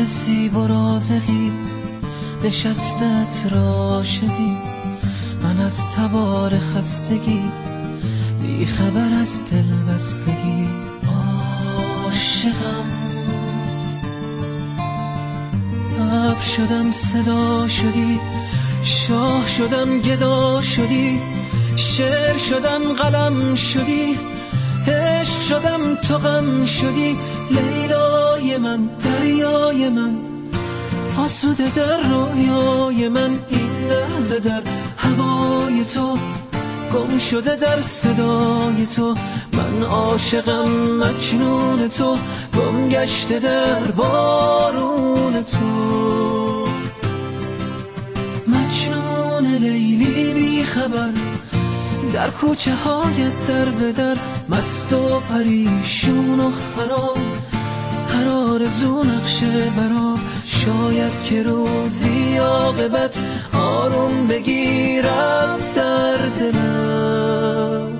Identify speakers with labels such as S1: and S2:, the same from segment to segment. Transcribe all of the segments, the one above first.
S1: زیب و رازقی نشستت را عاشقی، من از تبار خستگی بی خبر از دل بستگی عاشقم. ابر شدم صدا شدی، شاه شدم گدا شدی، شعر شدم قلم شدی، عشق شدم تو غم شدی. لیلای من دریای من، آسوده در رویای من، این لحظه در هوای تو، گم شده در صدای تو. من عاشقم مجنون تو، گم گشته در بارون تو. مجنون لیلی بی خبر، در کوچه هایت در به در، مست و پریشون و خراب، هر آرزو نقشه برا. شاید که روزی عاقبت آروم بگیرد در دلت.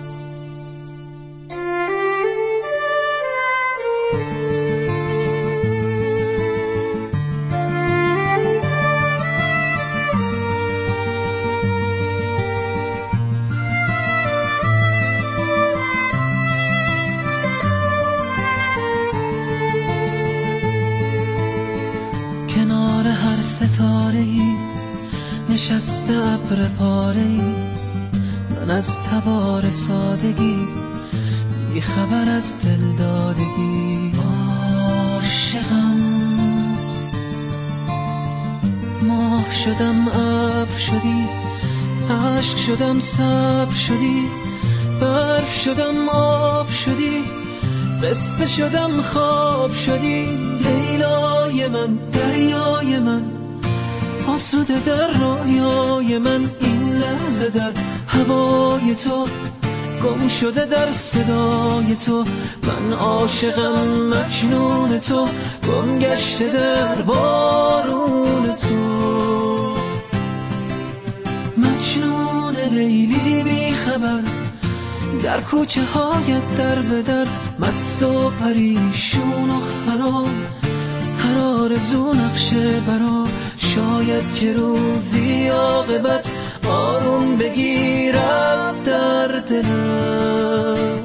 S1: کنار هر ستاره‌ای نشسته ابر پاره‌ای، من از تبار سادگی بی خبر از دل دادگی عاشقم. ماه شدم ابر شدی، عشق شدم صبر شدی، برف شدم آب شدی، قصه شدم خواب شدی. لیلای من دریای من، آسوده در رویای من، این لحظه در هوای تو، گم شده در صدای تو. من عاشقم مجنون تو، گم گشته در بارون تو. مجنون لیلی بی خبر، در کوچه هایت در به در، مست و پریشون و خراب، هر آرزو نقشه برا. شاید که روزی عاقبت آروم بگیرد در دلت.